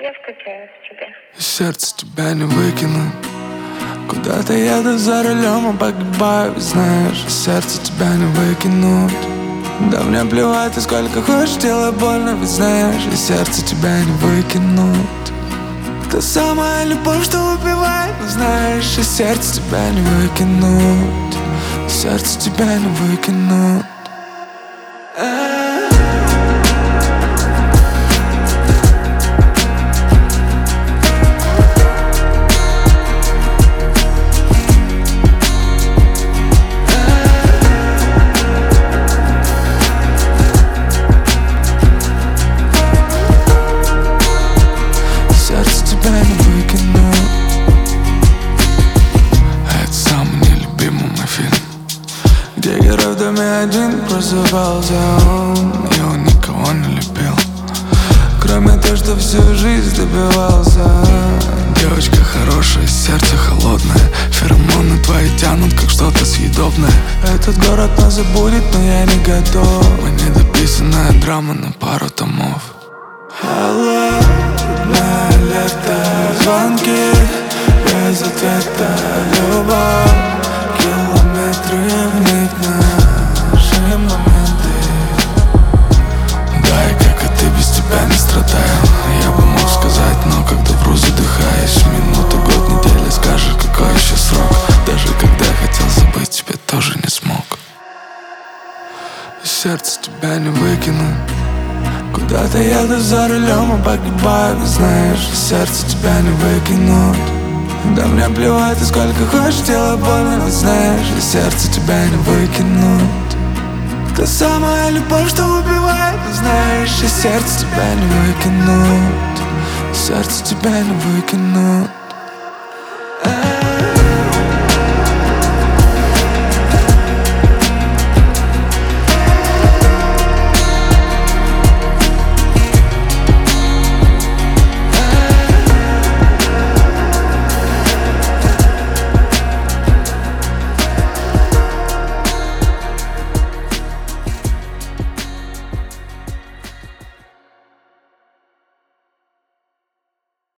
Я скучаю по тебе. Сердце тебя не выкину. Куда-то еду за рулем и погибаю, знаешь, сердце тебя не выкинут. Да мне плевать, и сколько хочешь, делай больно, ведь знаешь, и сердце тебя не выкинут. Та самая любовь, что убивает, но знаешь, и сердце тебя не выкинут. Сердце тебя не выкинут. Где герой в доме один просыпался он, и он никого не любил, кроме того, что всю жизнь добивался. Девочка хорошая, сердце холодное, феромоны твои тянут, как что-то съедобное. Этот город нас забудет, но я не готов. Недописанная драма на пару томов. Холодное лето, звонки без ответа, любовь. Километры вник наши моменты. Да, и как и ты, без тебя не страдаю. Я бы мог сказать, но когда вру, задыхаюсь. Минута, год, неделя, скажешь, какой еще срок. Даже когда хотел забыть, тебя тоже не смог. Сердце тебя не выкину. Куда-то еду за рулем и погибаю, знаешь, сердце тебя не выкинут. Да мне плевать, и сколько хочешь, делай больно, но знаешь, и сердце тебя не выкинут. Та самая любовь, что убивает, но знаешь, и сердце тебя не выкинут. Сердце тебя не выкинут.